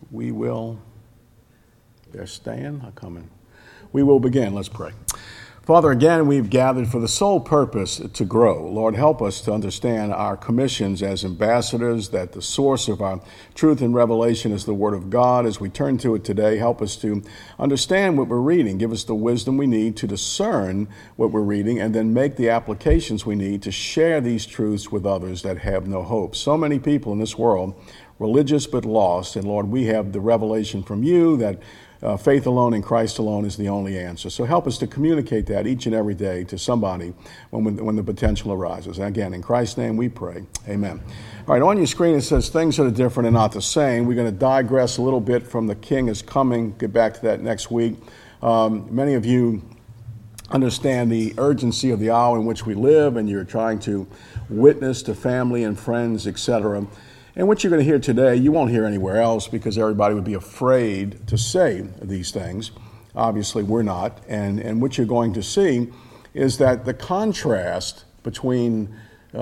We will, they're staying, I'm coming. We will begin. Let's pray. Father, again, we've gathered for the sole purpose to grow. Lord, help us to understand our commissions as ambassadors, that the source of our truth and revelation is the Word of God. As we turn to it today, help us to understand what we're reading. Give us the wisdom we need to discern what we're reading and then make the applications we need to share these truths with others that have no hope. So many people in this world, religious but lost, and Lord, we have the revelation from you that faith alone in Christ alone is the only answer. So help us to communicate that each and every day to somebody when the potential arises. And again, in Christ's name we pray. Amen. All right, on your screen it says things that are different and not the same. We're going to digress a little bit from the King is coming. Get back to that next week. Many of you understand the urgency of the hour in which we live, and you're trying to witness to family and friends, etc. And what you're going to hear today, you won't hear anywhere else because everybody would be afraid to say these things. Obviously, we're not. And what you're going to see is that the contrast between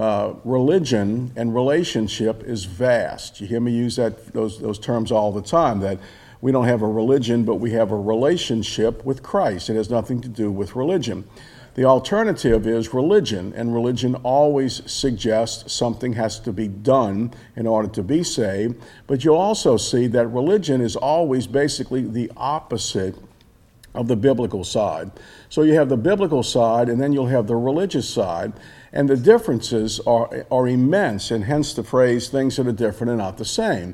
religion and relationship is vast. You hear me use those terms all the time, that we don't have a religion, but we have a relationship with Christ. It has nothing to do with religion. The alternative is religion, and religion always suggests something has to be done in order to be saved. But you'll also see that religion is always basically the opposite of the biblical side. So you have the biblical side, and then you'll have the religious side, and the differences are immense, and hence the phrase, things that are different and not the same.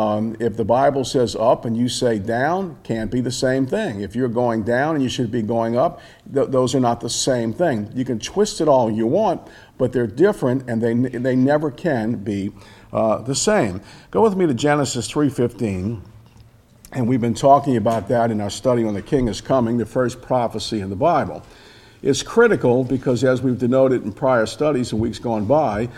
If the Bible says up and you say down, can't be the same thing. If you're going down and you should be going up, those are not the same thing. You can twist it all you want, but they're different, and they never can be the same. Go with me to Genesis 3:15. And we've been talking about that in our study on the King is Coming, the first prophecy in the Bible. It's critical because, as we've denoted in prior studies in weeks gone by,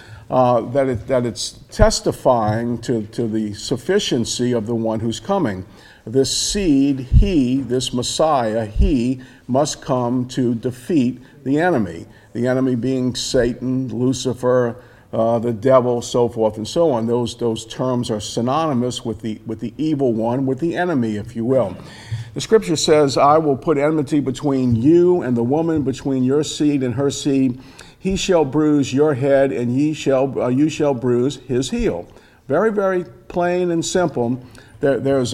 that it's testifying to the sufficiency of the one who's coming. This seed, this Messiah, he must come to defeat the enemy being Satan, Lucifer, the devil, so forth and so on. Those terms are synonymous with the evil one, with the enemy, if you will. The scripture says, I will put enmity between you and the woman, between your seed and her seed. He shall bruise your head, and you shall bruise his heel. Very, very plain and simple. There's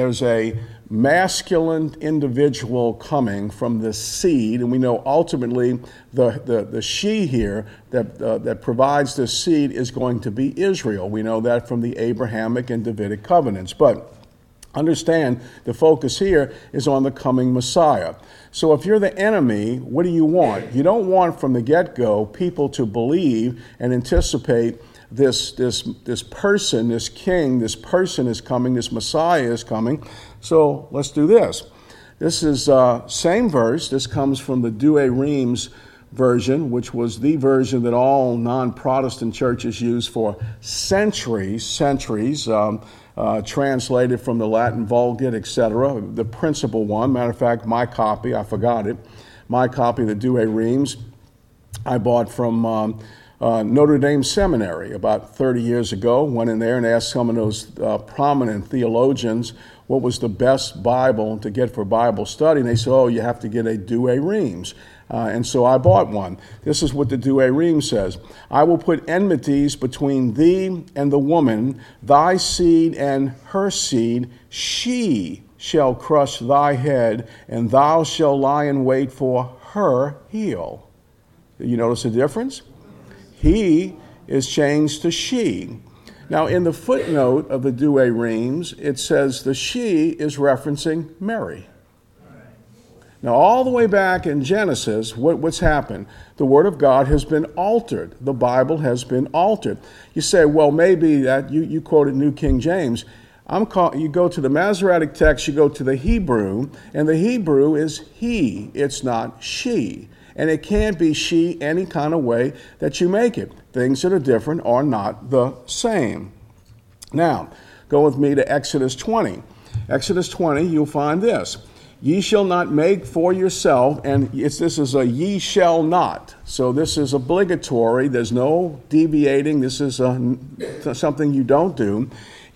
a masculine individual coming from the seed, and we know ultimately the she here that provides the seed is going to be Israel. We know that from the Abrahamic and Davidic covenants. But understand, the focus here is on the coming Messiah. So if you're the enemy, what do you want? You don't want from the get-go people to believe and anticipate this person, this king, this person is coming, this Messiah is coming. So let's do this. This is same verse. This comes from the Douay-Rheims version, which was the version that all non-Protestant churches used for centuries, translated from the Latin Vulgate, etc. The principal one, matter of fact, my copy, I forgot it, my copy of the Douay-Rheims, I bought from Notre Dame Seminary about 30 years ago. Went in there and asked some of those prominent theologians what was the best Bible to get for Bible study, and they said, you have to get a Douay-Rheims. And so I bought one. This is what the Douay-Rheims says. I will put enmities between thee and the woman, thy seed and her seed. She shall crush thy head, and thou shalt lie in wait for her heel. You notice the difference? He is changed to she. Now, in the footnote of the Douay-Rheims, it says the she is referencing Mary. Now, all the way back in Genesis, what's happened? The Word of God has been altered. The Bible has been altered. You say, well, maybe that you quoted New King James. You go to the Masoretic text, you go to the Hebrew, and the Hebrew is he. It's not she. And it can't be she any kind of way that you make it. Things that are different are not the same. Now, go with me to Exodus 20. Exodus 20, you'll find this. Ye shall not make for yourself, and this is a ye shall not. So this is obligatory. There's no deviating. This is something you don't do.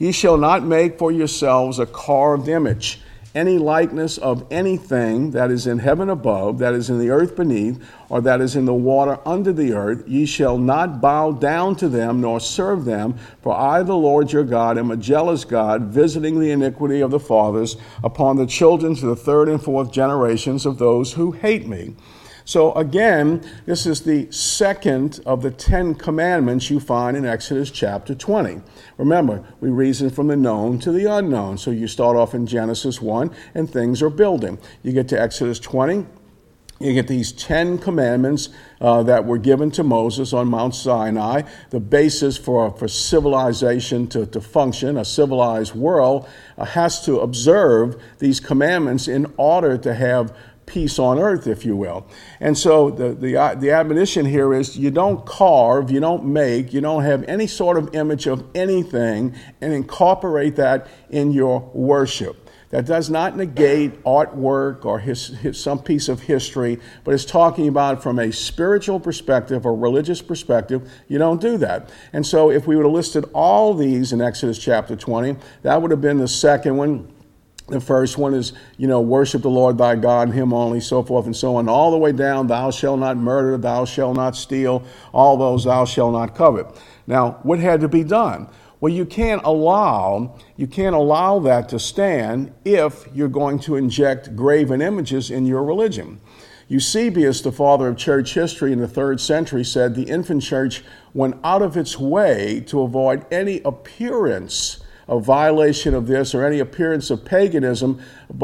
Ye shall not make for yourselves a carved image, any likeness of anything that is in heaven above, that is in the earth beneath, or that is in the water under the earth. Ye shall not bow down to them, nor serve them. For I, the Lord your God, am a jealous God, visiting the iniquity of the fathers upon the children to the third and fourth generations of those who hate me. So again, this is the second of the 10 commandments you find in Exodus chapter 20. Remember, we reason from the known to the unknown. So you start off in Genesis 1 and things are building. You get to Exodus 20, you get these 10 commandments that were given to Moses on Mount Sinai, the basis for civilization to function. A civilized world has to observe these commandments in order to have peace on earth, if you will. And so the admonition here is you don't carve, you don't make, you don't have any sort of image of anything and incorporate that in your worship. That does not negate artwork or some piece of history, but it's talking about from a spiritual perspective or religious perspective, you don't do that. And so if we would have listed all these in Exodus chapter 20, that would have been the second one. The first one is, worship the Lord thy God and him only, so forth and so on. All the way down, thou shalt not murder, thou shalt not steal, all those thou shalt not covet. Now, what had to be done? Well, you can't allow that to stand if you're going to inject graven images in your religion. Eusebius, the father of church history in the 3rd century, said the infant church went out of its way to avoid any appearance a violation of this or any appearance of paganism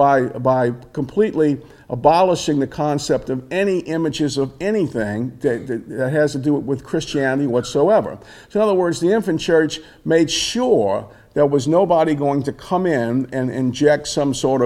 by completely abolishing the concept of any images of anything that has to do with Christianity whatsoever. So in other words, the infant church made sure there was nobody going to come in and inject some sort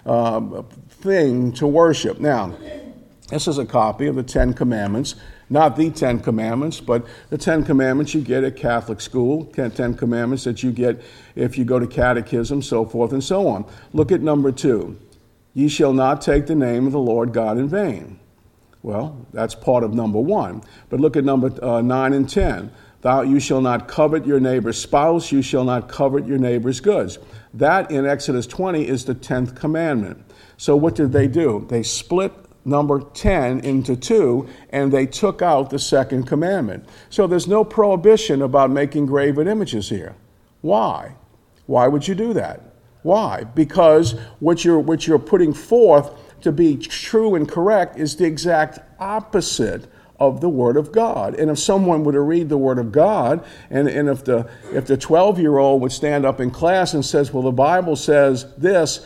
of thing to worship. Now, this is a copy of the 10 Commandments. Not the 10 Commandments, but the 10 Commandments you get at Catholic school, 10 Commandments that you get if you go to catechism, so forth and so on. Look at number 2. Ye shall not take the name of the Lord God in vain. Well, that's part of number 1. But look at number 9 and 10. You shall not covet your neighbor's spouse, you shall not covet your neighbor's goods. That in Exodus 20 is the 10th commandment. So what did they do? They split number 10 into 2, and they took out the 2nd commandment. So there's no prohibition about making graven images here. Why? Why would you do that? Why? Because what you're putting forth to be true and correct is the exact opposite of the Word of God. And if someone were to read the Word of God, and if the 12-year-old would stand up in class and says, well, the Bible says this,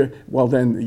then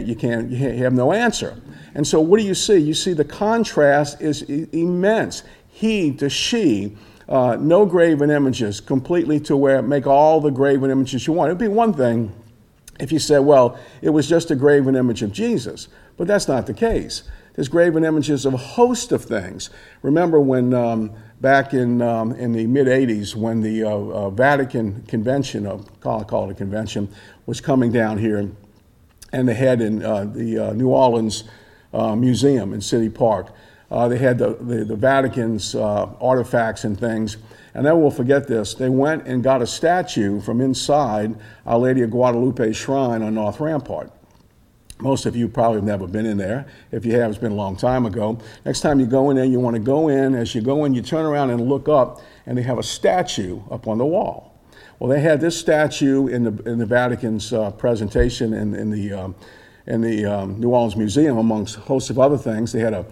you have no answer. And so what do you see? You see the contrast is immense. He to she, no graven images, completely to where make all the graven images you want. It would be one thing if you said, well, it was just a graven image of Jesus, but that's not the case. There's graven images of a host of things. Remember when back in the mid-'80s when the Vatican Convention, I'll call it a convention, was coming down here, and they had in the New Orleans Museum in City Park, they had the Vatican's artifacts and things. And I will forget this. They went and got a statue from inside Our Lady of Guadalupe Shrine on North Rampart. Most of you probably have never been in there. If you have, it's been a long time ago. Next time you go in there, you want to go in. As you go in, you turn around and look up, and they have a statue up on the wall. Well, they had this statue in the Vatican's presentation in the New Orleans Museum, amongst a host of other things. They had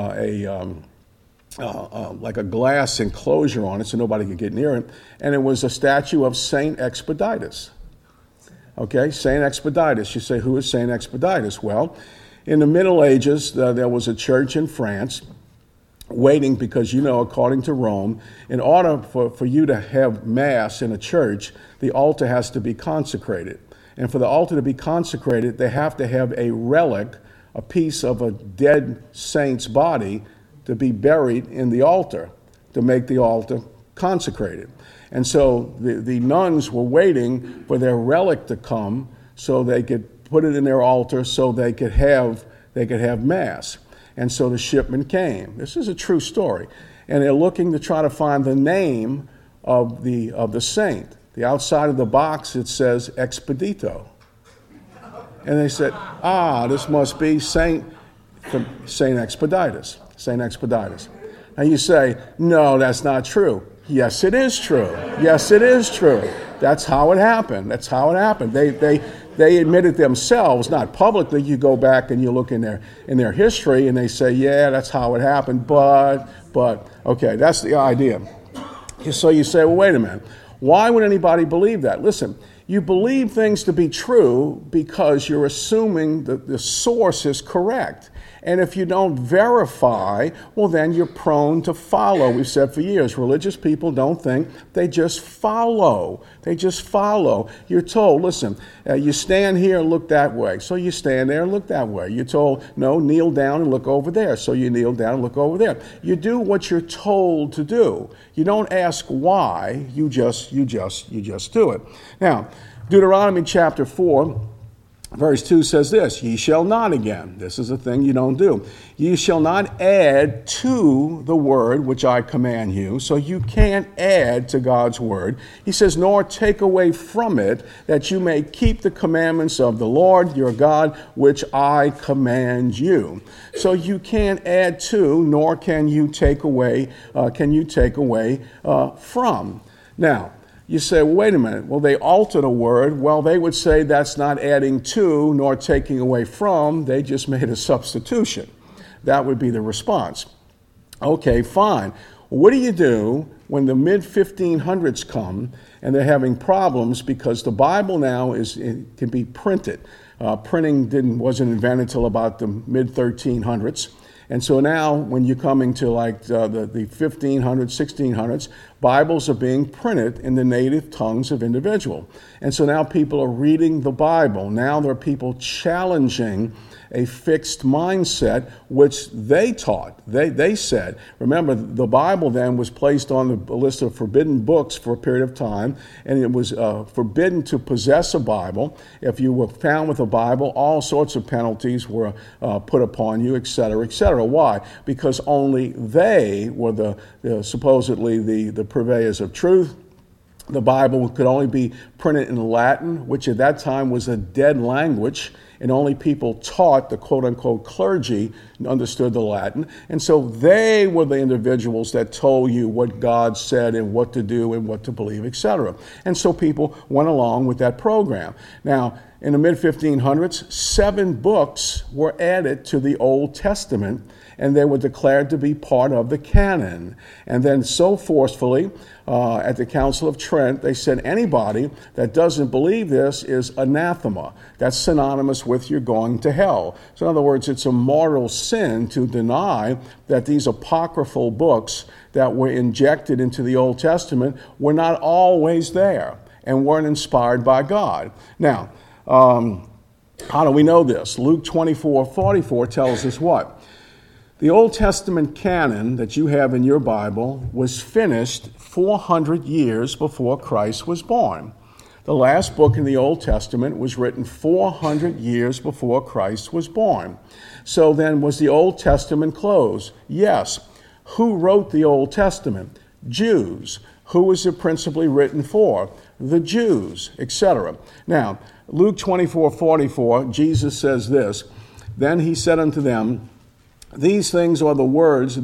like a glass enclosure on it so nobody could get near it, and it was a statue of Saint Expeditius. Okay, Saint Expeditius. You say, who is Saint Expeditius? Well, in the Middle Ages, there was a church in France waiting because, according to Rome, in order for you to have Mass in a church, the altar has to be consecrated. And for the altar to be consecrated, they have to have a relic, a piece of a dead saint's body, to be buried in the altar to make the altar consecrated. And so the nuns were waiting for their relic to come so they could put it in their altar so they could have Mass. And so the shipment came. This is a true story. And they're looking to try to find the name of the saint. The outside of the box, it says Expedito. And they said, this must be Saint Expeditors. Saint Expeditors. Now you say, no, that's not true. Yes, it is true. Yes, it is true. That's how it happened. That's how it happened. They admitted themselves, not publicly. You go back and you look in their history, and they say, yeah, that's how it happened. But okay, that's the idea. So you say, well, wait a minute. Why would anybody believe that? Listen, you believe things to be true because you're assuming that the source is correct. And if you don't verify, well, then you're prone to follow. We've said for years, religious people don't think, they just follow. They just follow. You're told, listen, you stand here and look that way. So you stand there and look that way. You're told, no, kneel down and look over there. So you kneel down and look over there. You do what you're told to do. You don't ask why, you just do it. Now, Deuteronomy chapter 4, Verse 2 says this, ye shall not again. This is a thing you don't do. Ye shall not add to the word which I command you. So you can't add to God's word. He says, nor take away from it, that you may keep the commandments of the Lord your God, which I command you. So you can't add to, nor can you take away from. Now, you say, well, wait a minute. Well, they altered a word. Well, they would say that's not adding to nor taking away from. They just made a substitution. That would be the response. Okay, fine. What do you do when the mid-1500s come and they're having problems because the Bible now can be printed? Printing wasn't invented until about the mid-1300s. And so now when you're coming to like the 1500s, 1600s, Bibles are being printed in the native tongues of individual. And so now people are reading the Bible. Now there are people challenging a fixed mindset, which they taught. They said, remember, the Bible then was placed on the list of forbidden books for a period of time, and it was forbidden to possess a Bible. If you were found with a Bible, all sorts of penalties were put upon you, etc., etc. Why? Because only they were supposedly the purveyors of truth. The Bible could only be printed in Latin, which at that time was a dead language, and only people taught, the quote-unquote clergy, understood the Latin. And so they were the individuals that told you what God said and what to do and what to believe, etc. And so people went along with that program. Now, in the mid-1500s, 7 books were added to the Old Testament, and they were declared to be part of the canon. And then so forcefully, at the Council of Trent, they said anybody that doesn't believe this is anathema. That's synonymous with you're going to hell. So in other words, it's a mortal sin to deny that these apocryphal books that were injected into the Old Testament were not always there and weren't inspired by God. Now, how do we know this? Luke 24:44 tells us what? The Old Testament canon that you have in your Bible was finished 400 years before Christ was born. The last book in the Old Testament was written 400 years before Christ was born. So then, was the Old Testament closed? Yes. Who wrote the Old Testament? Jews. Who was it principally written for? The Jews, etc. Now, Luke 24:44, Jesus says this, then he said unto them, these are the words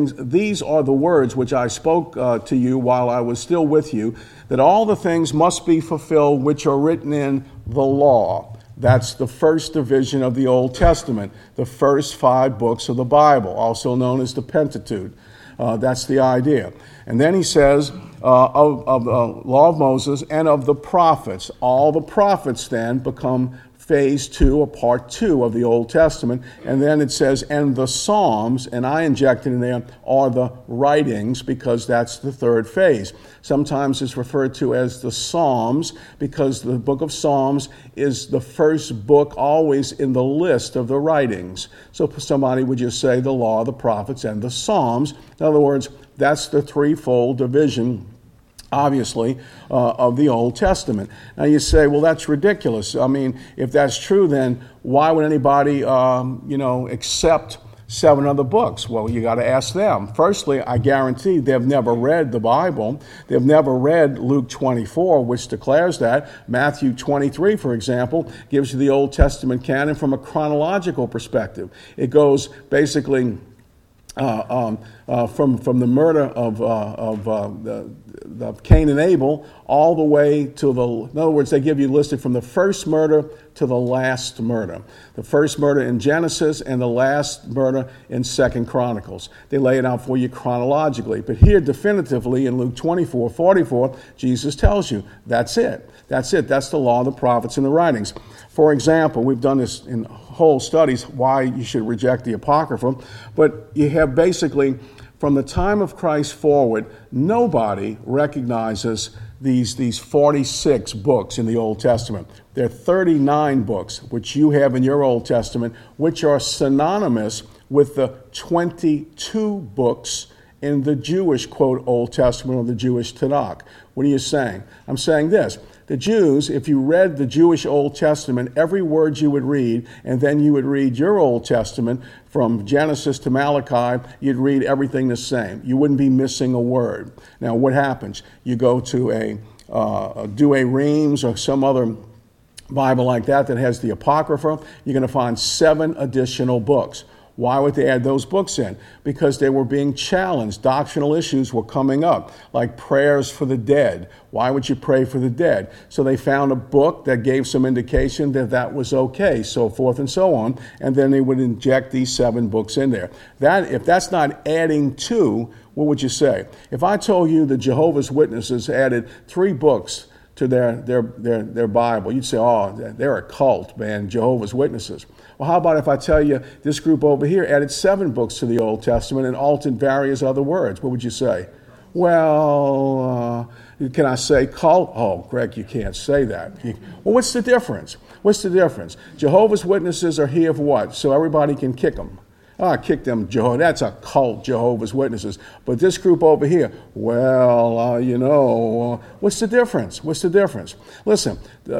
which I spoke to you while I was still with you, that all the things must be fulfilled which are written in the law. That's the first division of the Old Testament, the first 5 books of the Bible, also known as the Pentateuch. That's the idea. And then he says, of the law of Moses and of the prophets. All the prophets then become phase 2 or part 2 of the Old Testament. And then it says, and the Psalms, and I injected in there, are the writings, because that's the third phase. Sometimes it's referred to as the Psalms, because the book of Psalms is the first book always in the list of the writings. So somebody would just say the law, the prophets, and the Psalms. In other words, that's the threefold division, obviously, of the Old Testament. Now you say, well, that's ridiculous. I mean, if that's true, then why would anybody, accept 7 other books. Well, you got to ask them. Firstly, I guarantee they've never read the Bible. They've never read Luke 24, which declares that. Matthew 23, for example, gives you the Old Testament canon from a chronological perspective. It goes basically from the murder of Cain and Abel all the way to in other words, they give you listed from the first murder to the last murder. The first murder in Genesis and the last murder in 2 Chronicles. They lay it out for you chronologically. But here, definitively, in Luke 24:44, Jesus tells you, that's it. That's it. That's the law, the prophets, and the writings. For example, we've done this in whole studies, why you should reject the Apocrypha. But you have basically, from the time of Christ forward, nobody recognizes these 46 books in the Old Testament. There are 39 books, which you have in your Old Testament, which are synonymous with the 22 books in the Jewish, quote, Old Testament or the Jewish Tanakh. What are you saying? I'm saying this. The Jews, if you read the Jewish Old Testament, every word you would read, and then you would read your Old Testament from Genesis to Malachi, you'd read everything the same. You wouldn't be missing a word. Now, what happens? You go to a Douay-Rheims or some other Bible like that has the Apocrypha, you're going to find 7 additional books. Why would they add those books in? Because they were being challenged. Doctrinal issues were coming up, like prayers for the dead. Why would you pray for the dead? So they found a book that gave some indication that that was okay, so forth and so on, and then they would inject these 7 books in there. If that's not adding to, what would you say? If I told you the Jehovah's Witnesses added 3 books to their Bible, you'd say, oh, they're a cult, man, Jehovah's Witnesses. Well, how about if I tell you this group over here added 7 books to the Old Testament and altered various other words? What would you say? Well, can I say cult? Oh, Greg, you can't say that. Well, what's the difference? What's the difference? Jehovah's Witnesses are here for what? So everybody can kick them. Kick them, that's a cult, Jehovah's Witnesses. But this group over here, well, what's the difference? What's the difference? Listen,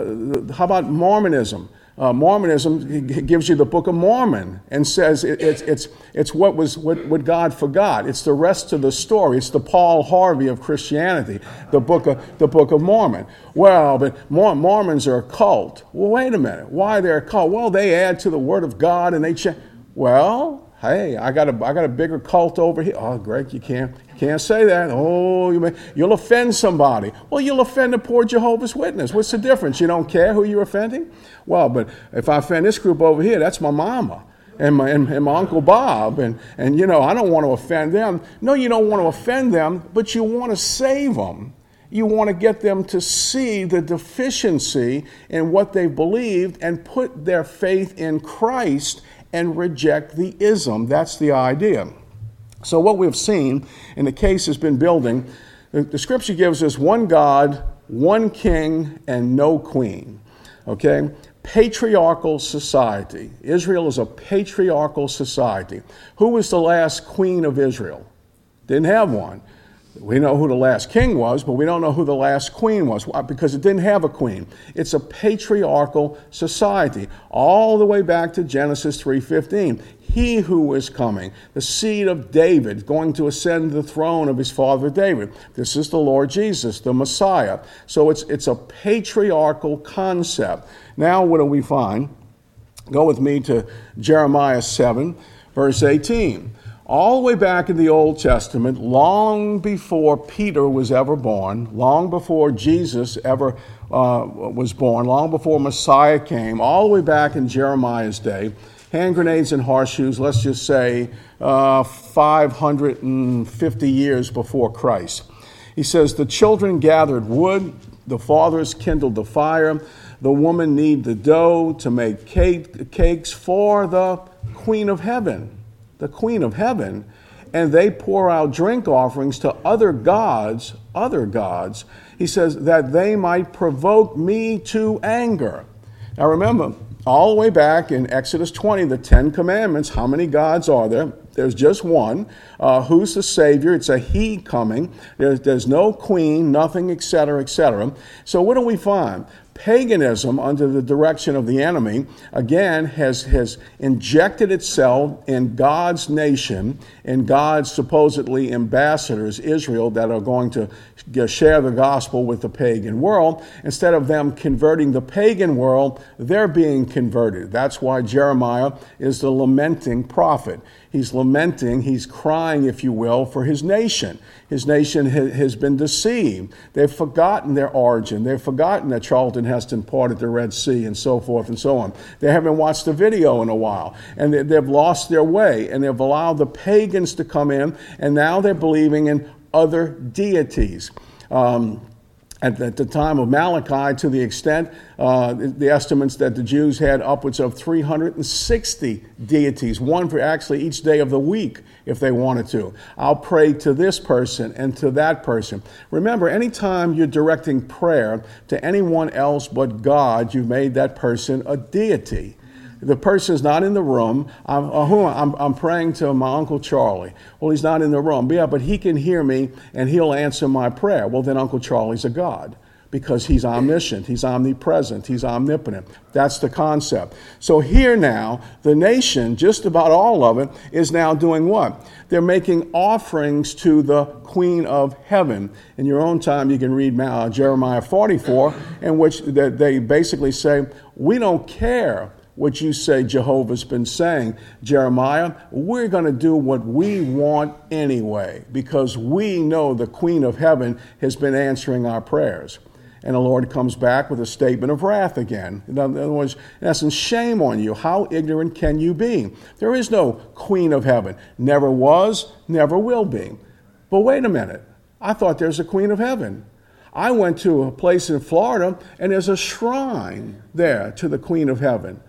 how about Mormonism? Mormonism gives you the Book of Mormon and says it's what God forgot. It's the rest of the story. It's the Paul Harvey of Christianity, the Book of Mormon. Well, but Mormons are a cult. Well, wait a minute. Why they're a cult? Well, they add to the Word of God and they change. Well, hey, I got a bigger cult over here. Oh, Greg, you can't say that. Oh, you'll offend somebody. Well, you'll offend a poor Jehovah's Witness. What's the difference? You don't care who you're offending? Well, but if I offend this group over here, that's my mama and my Uncle Bob, and I don't want to offend them. No, you don't want to offend them, but you want to save them. You want to get them to see the deficiency in what they believed and put their faith in Christ and reject the ism. That's the idea. So what we've seen, and the case has been building, the scripture gives us one God, one king, and no queen. Okay? Patriarchal society. Israel is a patriarchal society. Who was the last queen of Israel? Didn't have one. We know who the last king was, but we don't know who the last queen was. Why? Because it didn't have a queen. It's a patriarchal society, all the way back to Genesis 3:15. He who is coming, the seed of David, going to ascend the throne of his father David. This is the Lord Jesus, the Messiah. So it's a patriarchal concept. Now what do we find? Go with me to Jeremiah 7, verse 18. All the way back in the Old Testament, long before Peter was ever born, long before Jesus ever was born, long before Messiah came, all the way back in Jeremiah's day, hand grenades and horseshoes, let's just say 550 years before Christ. He says, the children gathered wood, the fathers kindled the fire, the woman kneaded the dough to make cakes for the Queen of Heaven. The Queen of Heaven, and they pour out drink offerings to other gods, he says, that they might provoke me to anger. Now remember, all the way back in Exodus 20, the 10 Commandments, how many gods are there? There's just one. Who's the Savior? It's a he coming. There's no queen, nothing, etc., etc. So what do we find? Paganism, under the direction of the enemy, again has injected itself in God's nation, in God's supposedly ambassadors, Israel, that are going to share the gospel with the pagan world. Instead of them converting the pagan world, they're being converted. That's why Jeremiah is the lamenting prophet. He's lamenting, he's crying, if you will, for his nation. His nation has been deceived. They've forgotten their origin. They've forgotten that Charlton Heston parted the Red Sea and so forth and so on. They haven't watched the video in a while. And they've lost their way. And they've allowed the pagans to come in. And now they're believing in other deities. At the time of Malachi, to the extent, the estimates that the Jews had upwards of 360 deities, one for actually each day of the week, if they wanted to. I'll pray to this person and to that person. Remember, anytime you're directing prayer to anyone else but God, you've made that person a deity. The person's not in the room. I'm praying to my Uncle Charlie. Well, he's not in the room. Yeah, but he can hear me and he'll answer my prayer. Well, then Uncle Charlie's a God because he's omniscient, he's omnipresent, he's omnipotent. That's the concept. So here now, the nation, just about all of it, is now doing what? They're making offerings to the Queen of Heaven. In your own time, you can read Jeremiah 44, in which they basically say, we don't care what you say Jehovah's been saying, Jeremiah. We're going to do what we want anyway, because we know the Queen of Heaven has been answering our prayers. And the Lord comes back with a statement of wrath again. In other words, in essence, shame on you. How ignorant can you be? There is no Queen of Heaven. Never was, never will be. But wait a minute. I thought there's a Queen of Heaven. I went to a place in Florida, and there's a shrine there to the Queen of Heaven.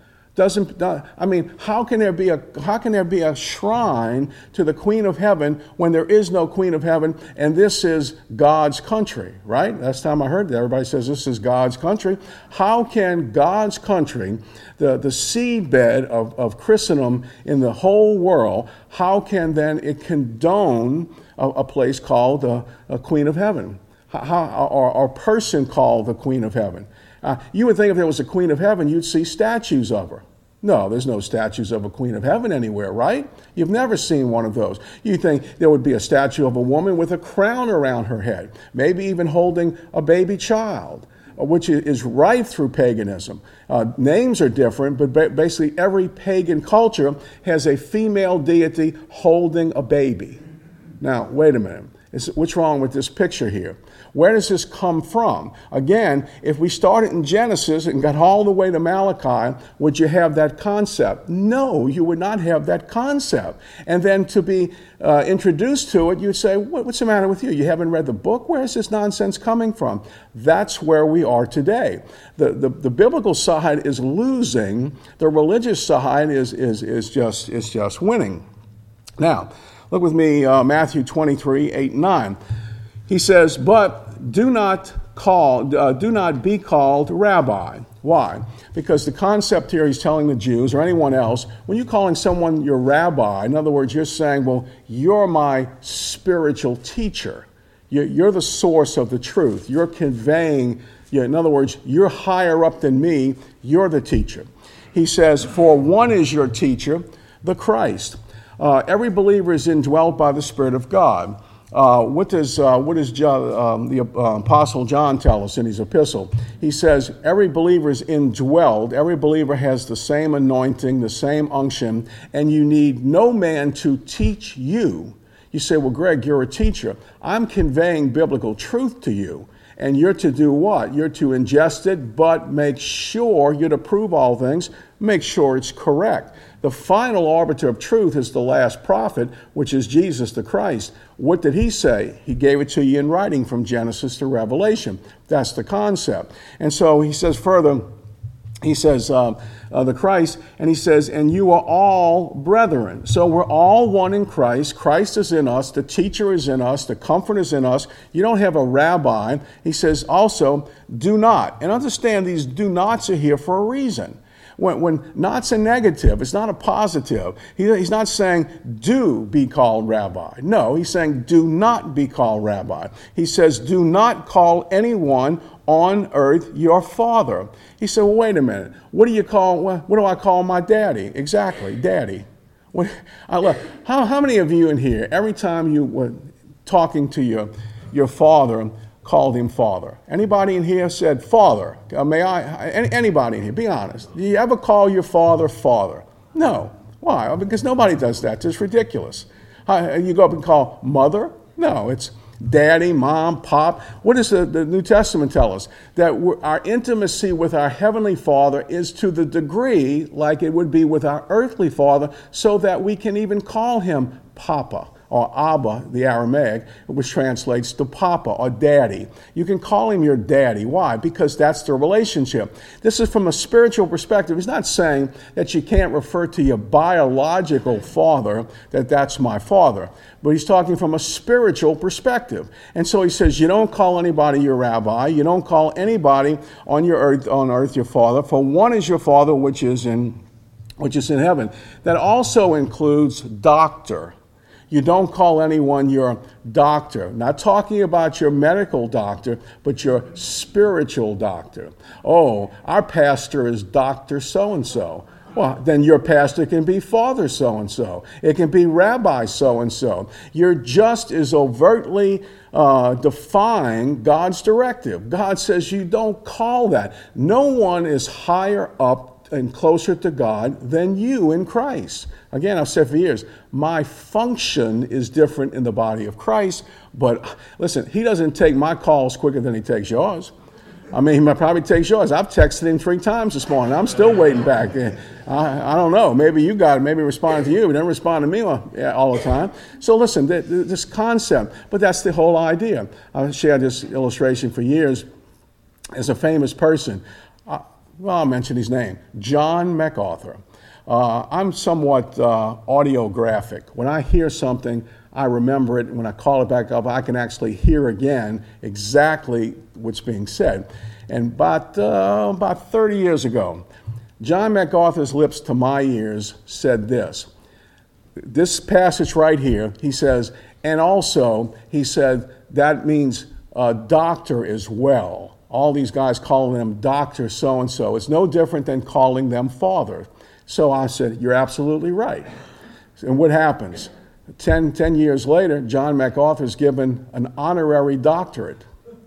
How can there be a shrine to the Queen of Heaven when there is no Queen of Heaven, and this is God's country, right? Last time I heard that, everybody says this is God's country. How can God's country, the seedbed of Christendom in the whole world, how can then it condone a place called the Queen of Heaven? Or a person called the Queen of Heaven? You would think if there was a Queen of Heaven, you'd see statues of her. No, there's no statues of a Queen of Heaven anywhere, right? You've never seen one of those. You think there would be a statue of a woman with a crown around her head, maybe even holding a baby child, which is rife through paganism. Names are different, but basically every pagan culture has a female deity holding a baby. Now, wait a minute. What's wrong with this picture here? Where does this come from? Again, if we started in Genesis and got all the way to Malachi, would you have that concept? No, you would not have that concept. And then to be introduced to it, you'd say, what's the matter with you? You haven't read the book? Where is this nonsense coming from? That's where we are today. The biblical side is losing. The religious side is just winning. Now, look with me, Matthew 23, 8 and 9. He says, but do not be called rabbi. Why? Because the concept here he's telling the Jews or anyone else, when you're calling someone your rabbi, in other words, you're saying, well, you're my spiritual teacher. You're the source of the truth. You're conveying, in other words, you're higher up than me. You're the teacher. He says, for one is your teacher, the Christ. Every believer is indwelt by the Spirit of God. What does the Apostle John tell us in his epistle? He says every believer is indwelled. Every believer has the same anointing, the same unction, and you need no man to teach you. You say, well, Greg, you're a teacher. I'm conveying biblical truth to you. And you're to do what? You're to ingest it, but make sure, you're to prove all things, make sure it's correct. The final arbiter of truth is the last prophet, which is Jesus the Christ. What did he say? He gave it to you in writing from Genesis to Revelation. That's the concept. And so he says further, he says, the Christ, and he says, and you are all brethren. So we're all one in Christ. Christ is in us. The teacher is in us. The comfort is in us. You don't have a rabbi. He says also, do not. And understand these do nots are here for a reason. When not's a negative, it's not a positive. He's not saying, do be called rabbi. No, he's saying, do not be called rabbi. He says, do not call anyone on earth your father. He said, well, wait a minute. What do I call my daddy? Exactly, daddy. How many of you in here, every time you were talking to your father, called him father? Anybody in here said father? Anybody in here, be honest. Do you ever call your father father? No. Why? Because nobody does that. It's ridiculous. You go up and call mother? No, it's daddy, mom, pop. What does the New Testament tell us? That our intimacy with our Heavenly Father is to the degree like it would be with our earthly father, so that we can even call him Papa, or Abba, the Aramaic, which translates to Papa or Daddy. You can call him your daddy. Why? Because that's the relationship. This is from a spiritual perspective. He's not saying that you can't refer to your biological father, that's my father. But he's talking from a spiritual perspective. And so he says, you don't call anybody your rabbi. You don't call anybody on earth your father. For one is your Father which is in heaven. That also includes doctor. You don't call anyone your doctor. Not talking about your medical doctor, but your spiritual doctor. Oh, our pastor is Dr. So-and-so. Well, then your pastor can be Father so-and-so. It can be Rabbi so-and-so. You're just as overtly defying God's directive. God says you don't call that. No one is higher up and closer to God than you in Christ. Again, I've said for years, my function is different in the body of Christ, but listen, he doesn't take my calls quicker than he takes yours. I mean, he probably takes yours. I've texted him 3 times this morning. I'm still waiting back. I don't know. Maybe you got it. Maybe responded to you. He didn't respond to me all the time. So listen, this concept, but that's the whole idea. I've shared this illustration for years. As a famous person, I'll mention his name, John MacArthur. I'm somewhat audiographic. When I hear something, I remember it. When I call it back up, I can actually hear again exactly what's being said. And about 30 years ago, John MacArthur's lips to my ears said this. This passage right here, he says, and also, he said, that means doctor as well. All these guys calling them Dr. So-and-so. It's no different than calling them father. So I said, you're absolutely right. And what happens? 10 years later, John MacArthur's given an honorary doctorate.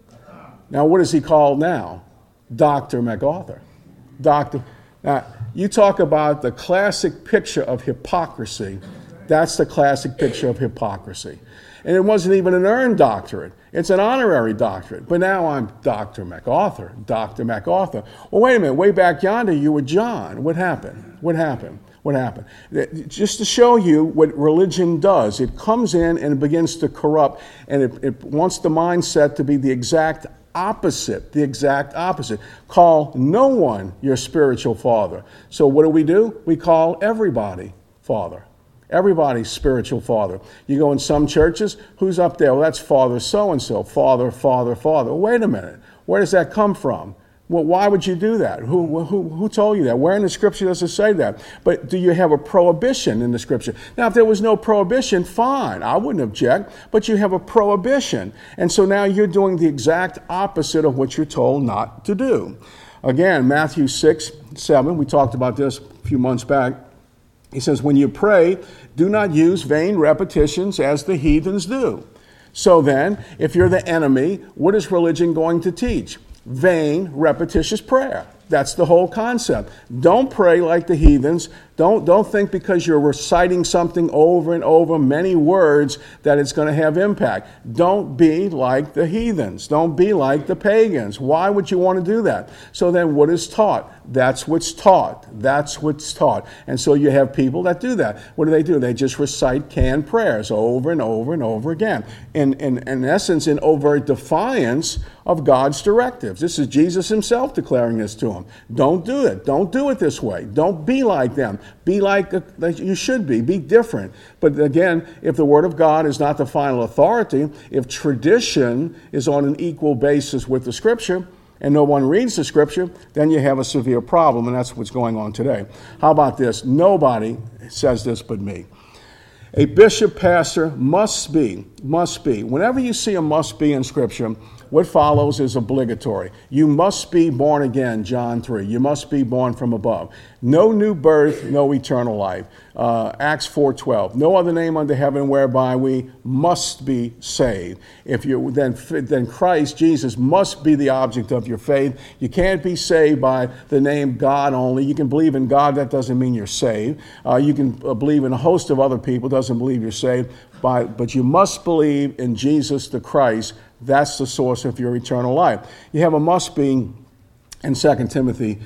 Now, what is he called now? Dr. MacArthur. Doctor. Now, you talk about the classic picture of hypocrisy. That's the classic picture of hypocrisy. And it wasn't even an earned doctorate. It's an honorary doctorate. But now I'm Dr. MacArthur, Dr. MacArthur. Well, wait a minute. Way back yonder, you were John. What happened? What happened? What happened? Just to show you what religion does. It comes in and it begins to corrupt, and it wants the mindset to be the exact opposite, the exact opposite. Call no one your spiritual father. So what do? We call everybody father. Everybody's spiritual father. You go in some churches, who's up there? Well, that's Father so-and-so. Father, father, father. Wait a minute. Where does that come from? Well, why would you do that? Who told you that? Where in the scripture does it say that? But do you have a prohibition in the scripture? Now, if there was no prohibition, fine. I wouldn't object. But you have a prohibition. And so now you're doing the exact opposite of what you're told not to do. Again, Matthew 6:7, we talked about this a few months back. He says, when you pray, do not use vain repetitions as the heathens do. So then, if you're the enemy, what is religion going to teach? Vain, repetitious prayer. That's the whole concept. Don't pray like the heathens. Don't think because you're reciting something over and over, many words, that it's going to have impact. Don't be like the heathens. Don't be like the pagans. Why would you want to do that? So then what is taught? That's what's taught. That's what's taught. And so you have people that do that. What do? They just recite canned prayers over and over and over again. In essence, in overt defiance of God's directives. This is Jesus himself declaring this to them. Don't do it. Don't do it this way. Don't be like them. Be like you should be. Be different. But again, if the Word of God is not the final authority, if tradition is on an equal basis with the Scripture, and no one reads the Scripture, then you have a severe problem, and that's what's going on today. How about this? Nobody says this but me. A bishop pastor must be. Whenever you see a must be in Scripture, what follows is obligatory. You must be born again, John 3. You must be born from above. No new birth, no eternal life. Acts 4:12. No other name under heaven whereby we must be saved. If you then Christ Jesus must be the object of your faith. You can't be saved by the name God only. You can believe in God, that doesn't mean you're saved. You can believe in a host of other people, doesn't believe you're saved. But you must believe in Jesus the Christ. That's the source of your eternal life. You have a must be in 2 Timothy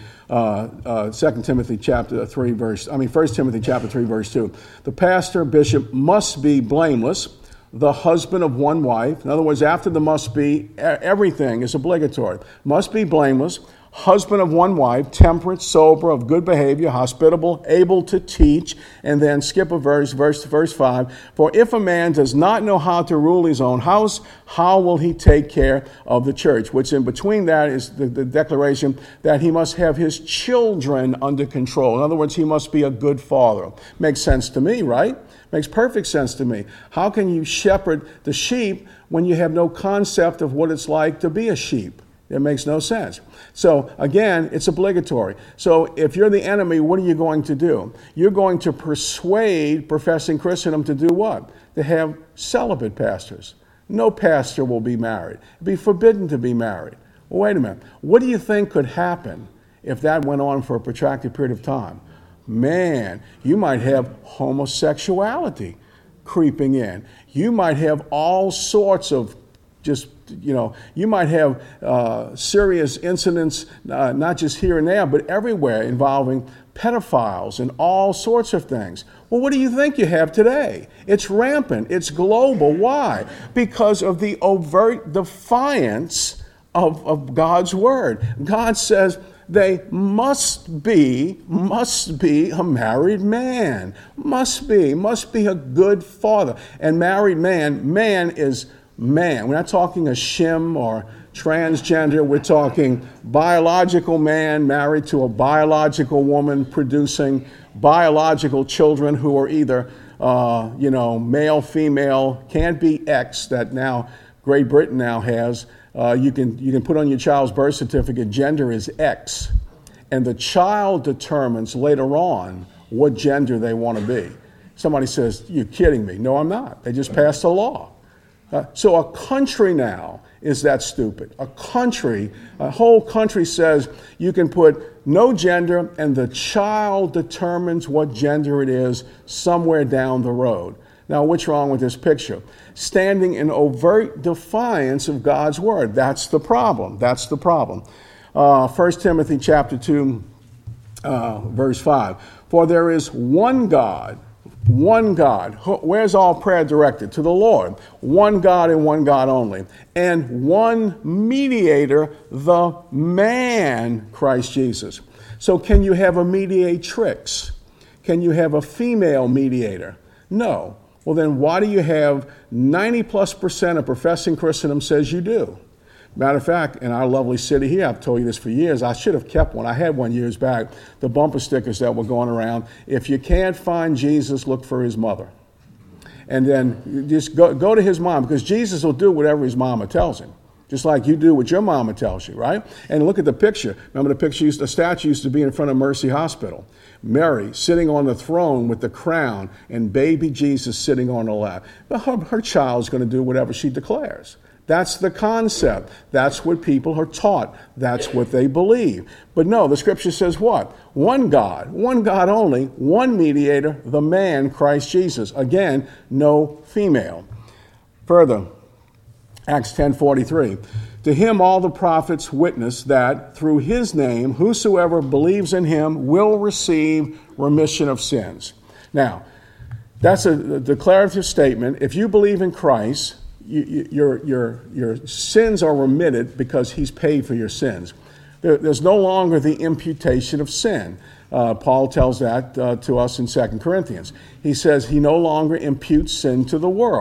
chapter 3 1 Timothy chapter 3 verse 2. The pastor, bishop must be blameless, the husband of one wife. In other words, after the must be, everything is obligatory. Must be blameless, husband of one wife, temperate, sober, of good behavior, hospitable, able to teach. And then skip a verse 5. For if a man does not know how to rule his own house, how will he take care of the church? Which in between that is the declaration that he must have his children under control. In other words, he must be a good father. Makes sense to me, right? Makes perfect sense to me. How can you shepherd the sheep when you have no concept of what it's like to be a sheep? It makes no sense. So again, it's obligatory. So if you're the enemy, what are you going to do? You're going to persuade professing Christendom to do what? To have celibate pastors. No pastor will be married. It'd be forbidden to be married. Well, wait a minute. What do you think could happen if that went on for a protracted period of time? Man, you might have homosexuality creeping in. You might have all sorts of you might have serious incidents, not just here and there, but everywhere involving pedophiles and all sorts of things. Well, what do you think you have today? It's rampant. It's global. Why? Because of the overt defiance of God's word. God says they must be a married man. Must be a good father. And married man is man. We're not talking a shim or transgender. We're talking biological man married to a biological woman producing biological children who are either, male, female, can't be X that now Great Britain now has. You can put on your child's birth certificate, gender is X. And the child determines later on what gender they want to be. Somebody says, you're kidding me. No, I'm not. They just passed a law. So a country now is that stupid. A whole country says you can put no gender and the child determines what gender it is somewhere down the road. Now, what's wrong with this picture? Standing in overt defiance of God's word. That's the problem. 1 Timothy chapter 2, verse 5. For there is one God. One God. Where's all prayer directed? To the Lord. One God and one God only. And one mediator, the man, Christ Jesus. So can you have a mediatrix? Can you have a female mediator? No. Well, then why do you have 90+% of professing Christendom says you do? Matter of fact, in our lovely city here, I've told you this for years, I should have kept one. I had one years back, the bumper stickers that were going around. If you can't find Jesus, look for his mother. And then just go to his mom, because Jesus will do whatever his mama tells him. Just like you do what your mama tells you, right? And look at the picture. Remember the statue used to be in front of Mercy Hospital. Mary sitting on the throne with the crown and baby Jesus sitting on her lap. But her child's going to do whatever she declares. That's the concept. That's what people are taught. That's what they believe. But no, the scripture says what? One God only, one mediator, the man, Christ Jesus. Again, no female. Further, Acts 10:43. To him all the prophets witness that through his name, whosoever believes in him will receive remission of sins. Now, that's a declarative statement. If you believe in Christ, your sins are remitted because he's paid for your sins. There's no longer the imputation of sin. Paul tells that to us in 2 Corinthians. He says he no longer imputes sin to the world.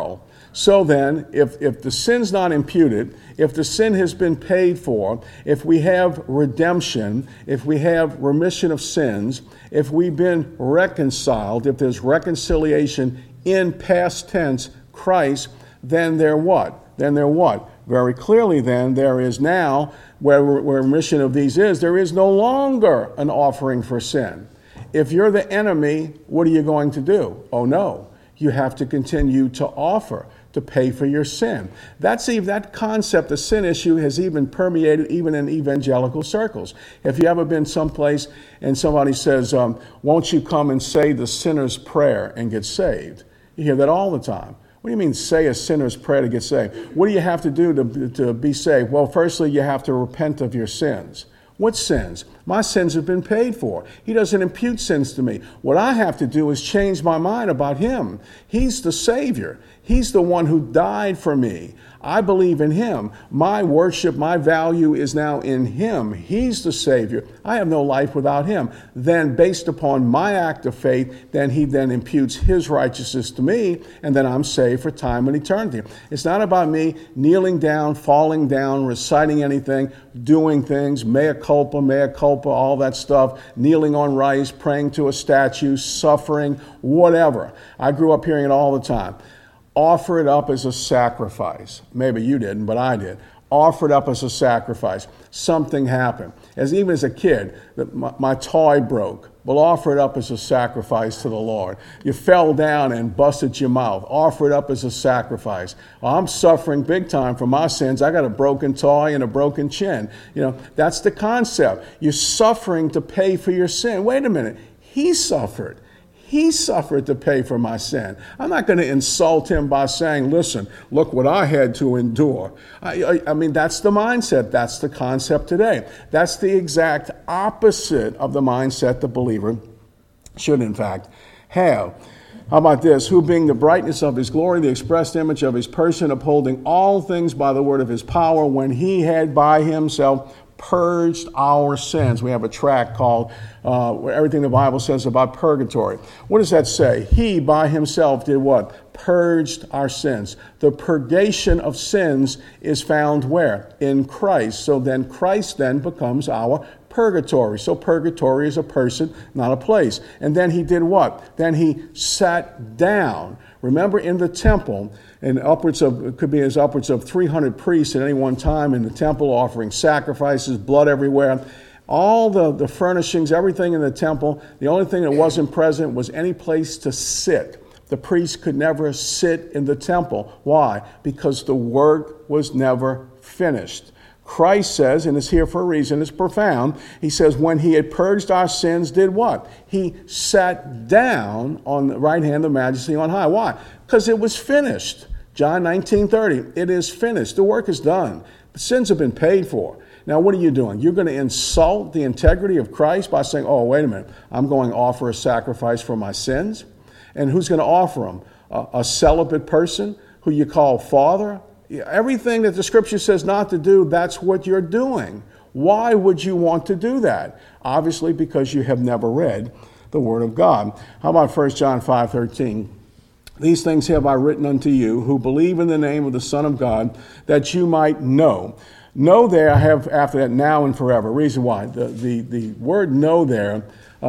So then, if the sin's not imputed, if the sin has been paid for, if we have redemption, if we have remission of sins, if we've been reconciled, if there's reconciliation in past tense, Christ, then they're what? Then they're what? Very clearly then, there is now, where remission of these is, there is no longer an offering for sin. If you're the enemy, what are you going to do? Oh no, you have to continue to offer to pay for your sin. That concept, the sin issue, has even permeated even in evangelical circles. If you ever been someplace and somebody says, won't you come and say the sinner's prayer and get saved? You hear that all the time. What do you mean say a sinner's prayer to get saved? What do you have to do to be saved? Well, firstly, you have to repent of your sins. What sins? My sins have been paid for. He doesn't impute sins to me. What I have to do is change my mind about him. He's the Savior. He's the one who died for me. I believe in him. My worship, my value is now in him. He's the Savior. I have no life without him. Then, based upon my act of faith, then he then imputes his righteousness to me, and then I'm saved for time and eternity. It's not about me kneeling down, falling down, reciting anything, doing things, mea culpa, all that stuff, kneeling on rice, praying to a statue, suffering, whatever. I grew up hearing it all the time. Offer it up as a sacrifice. Maybe you didn't, but I did. Offer it up as a sacrifice. Something happened. Even as a kid, my toy broke. Well, offer it up as a sacrifice to the Lord. You fell down and busted your mouth. Offer it up as a sacrifice. Well, I'm suffering big time for my sins. I got a broken toy and a broken chin. That's the concept. You're suffering to pay for your sin. Wait a minute. He suffered. He suffered to pay for my sin. I'm not going to insult him by saying, listen, look what I had to endure. I mean, that's the mindset. That's the concept today. That's the exact opposite of the mindset the believer should, in fact, have. How about this? Who being the brightness of his glory, the expressed image of his person, upholding all things by the word of his power, when he had by himself purged our sins. We have a tract called Everything the Bible Says About Purgatory. What does that say? He by himself did what? Purged our sins. The purgation of sins is found where? In Christ. So then Christ then becomes our purgatory. So purgatory is a person, not a place. And then he did what? Then he sat down. Remember, in the temple, and it could be as upwards of 300 priests at any one time in the temple offering sacrifices, blood everywhere. All the furnishings, everything in the temple, the only thing that wasn't present was any place to sit. The priest could never sit in the temple. Why? Because the work was never finished. Christ says, and it's here for a reason, it's profound. He says, when he had purged our sins, did what? He sat down on the right hand of majesty on high. Why? Because it was finished. John 19:30, it is finished. The work is done. The sins have been paid for. Now, what are you doing? You're going to insult the integrity of Christ by saying, oh, wait a minute, I'm going to offer a sacrifice for my sins? And who's going to offer them? A celibate person who you call father? Everything that the scripture says not to do, that's what you're doing. Why would you want to do that? Obviously, because you have never read the Word of God. How about 1 John 5:13? These things have I written unto you who believe in the name of the Son of God, that you might know. Know there, I have after that now and forever. Reason why. The word know there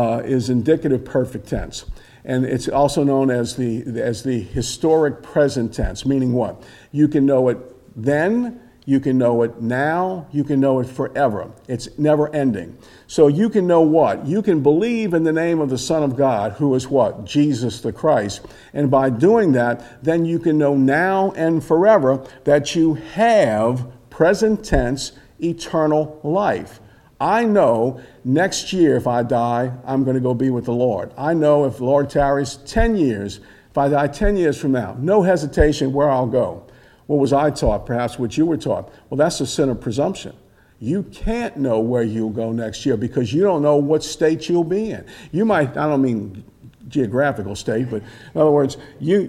is indicative perfect tense. And it's also known as the historic present tense, meaning what? You can know it then, you can know it now, you can know it forever. It's never ending. So you can know what? You can believe in the name of the Son of God, who is what? Jesus the Christ. And by doing that, then you can know now and forever that you have, present tense, eternal life. I know next year if I die, I'm going to go be with the Lord. I know if the Lord tarries 10 years, if I die 10 years from now, no hesitation where I'll go. What was I taught? Perhaps what you were taught. Well, that's a sin of presumption. You can't know where you'll go next year because you don't know what state you'll be in. You might, I don't mean geographical state, but in other words,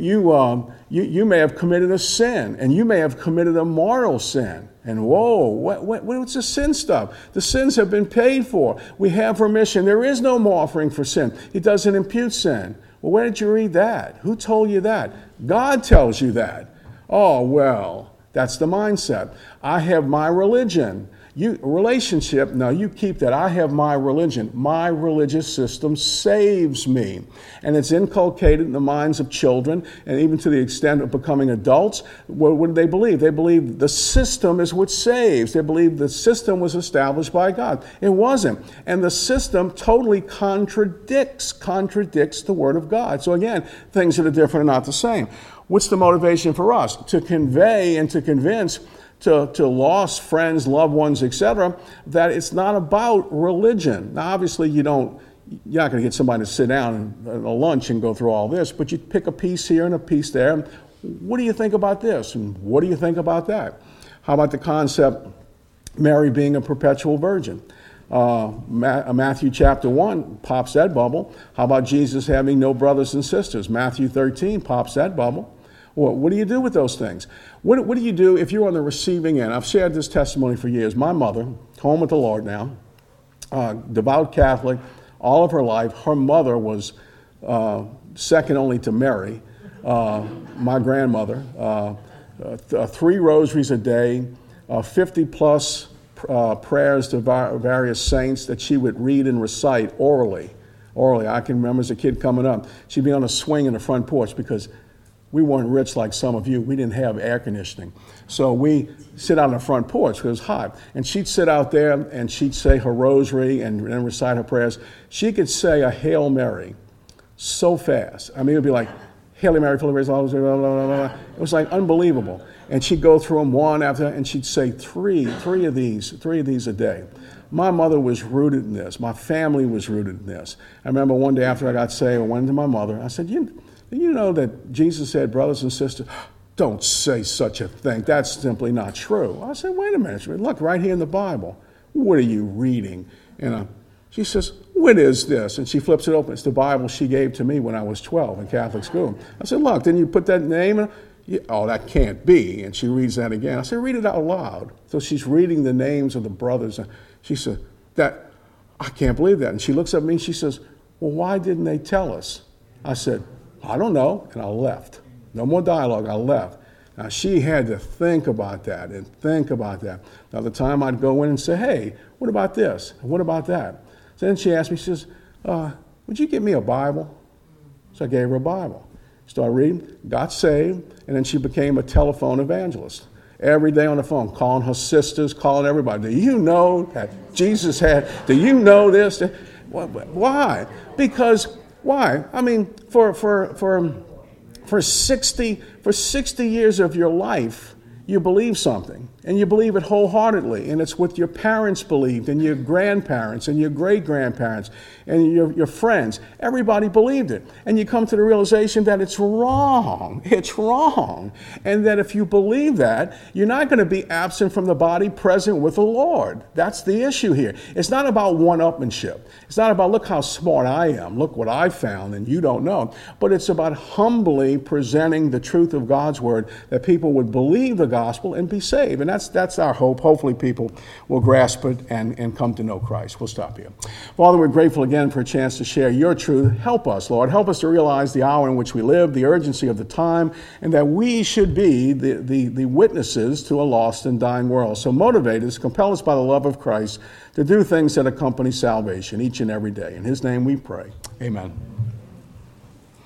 you may have committed a sin, and you may have committed a moral sin. And whoa, what's the sin stuff? The sins have been paid for. We have remission. There is no more offering for sin. He doesn't impute sin. Well, where did you read that? Who told you that? God tells you that. Oh, well, that's the mindset. I have my religion. Relationship, no, you keep that. I have my religion. My religious system saves me. And it's inculcated in the minds of children, and even to the extent of becoming adults. What do they believe? They believe the system is what saves. They believe the system was established by God. It wasn't. And the system totally contradicts the Word of God. So again, things that are different are not the same. What's the motivation for us? To convey and to convince to lost friends, loved ones, etc., that it's not about religion. Now, obviously, you're not going to get somebody to sit down at a lunch and go through all this, but you pick a piece here and a piece there. What do you think about this? And what do you think about that? How about the concept Mary being a perpetual virgin? Matthew chapter 1 pops that bubble. How about Jesus having no brothers and sisters? Matthew 13 pops that bubble. Well, what do you do with those things? What do you do if you're on the receiving end? I've shared this testimony for years. My mother, home with the Lord now, devout Catholic, all of her life. Her mother was second only to Mary, my grandmother. 3 rosaries a day, 50 plus prayers to various saints that she would read and recite orally. I can remember as a kid coming up, she'd be on a swing in the front porch because we weren't rich like some of you. We didn't have air conditioning. So we sit out on the front porch because it was hot. And she'd sit out there and she'd say her rosary and then recite her prayers. She could say a Hail Mary so fast. I mean, it would be like, Hail Mary, full of grace, blah, blah, blah, blah, blah. It was like unbelievable. And she'd go through them one after, and she'd say three of these a day. My mother was rooted in this. My family was rooted in this. I remember one day after I got saved, I went to my mother. I said, you know that Jesus said, brothers and sisters, don't say such a thing. That's simply not true. I said, wait a minute. Look, right here in the Bible. What are you reading? And she says, what is this? And she flips it open. It's the Bible she gave to me when I was 12 in Catholic school. I said, look, didn't you put that name in? Oh, that can't be. And she reads that again. I said, read it out loud. So she's reading the names of the brothers. She said, I can't believe that. And she looks at me and she says, well, why didn't they tell us? I said, I don't know, and I left. No more dialogue, I left. Now, she had to think about that. Now, the time I'd go in and say, hey, what about this? What about that? So then she asked me, she says, would you give me a Bible? So I gave her a Bible. Started reading, got saved, and then she became a telephone evangelist. Every day on the phone, calling her sisters, calling everybody. Do you know that Jesus do you know this? Why? Because why? I mean, for 60 years of your life, you believe something, and you believe it wholeheartedly, and it's what your parents believed, and your grandparents, and your great-grandparents, and your friends. Everybody believed it. And you come to the realization that it's wrong. It's wrong. And that if you believe that, you're not going to be absent from the body, present with the Lord. That's the issue here. It's not about one-upmanship. It's not about, look how smart I am, look what I found, and you don't know. But it's about humbly presenting the truth of God's Word, that people would believe the gospel and be saved. And that's our hope. Hopefully people will grasp it and come to know Christ. We'll stop here. Father, we're grateful again for a chance to share your truth. Help us, Lord. Help us to realize the hour in which we live, the urgency of the time, and that we should be the witnesses to a lost and dying world. So motivate us, compel us by the love of Christ to do things that accompany salvation each and every day. In his name we pray. Amen.